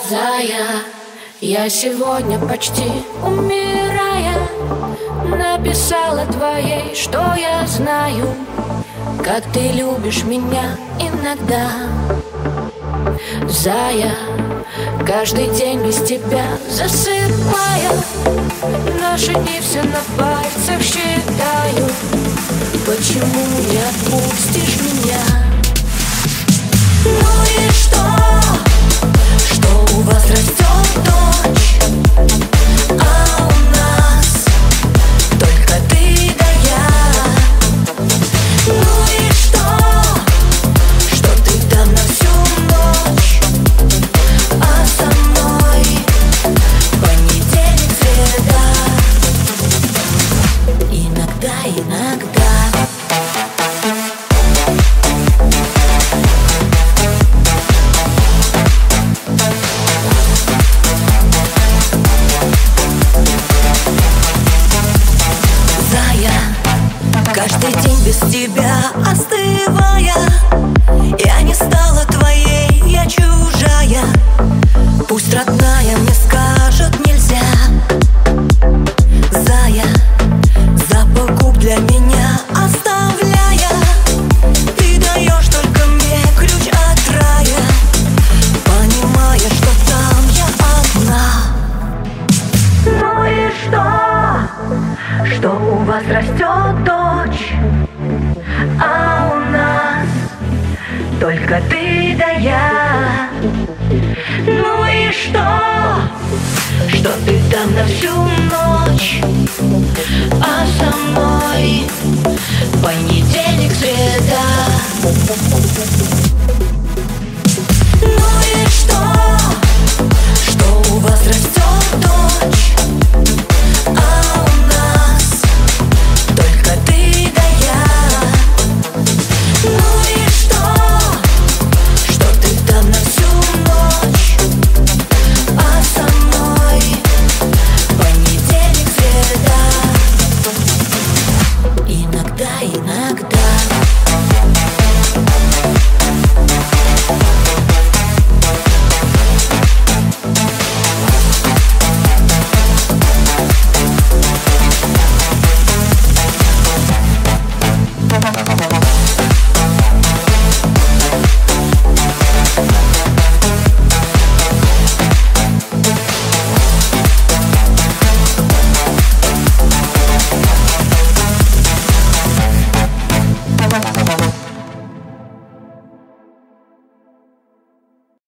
Зая, я сегодня почти умирая написала твоей, что я знаю, как ты любишь меня иногда. Зая, каждый день без тебя засыпая, наши дни все на пальцах считаю. Почему не отпустишь меня? Ну и что у вас растет дочь, а у нас только ты да я. Ну и что ты там на всю ночь, а со мной понедельник, среда. Иногда каждый день без тебя остывая, я не стала твоей, я чужая. Пусть родная мне скажет нельзя. Зая, запах для меня оставляя, ты даешь только мне ключ от рая, понимая, что там я одна. Ну и что у вас растет дочь, а у нас только ты да я. Ну и что ты там на всю ночь, а со мной понедельник, среда.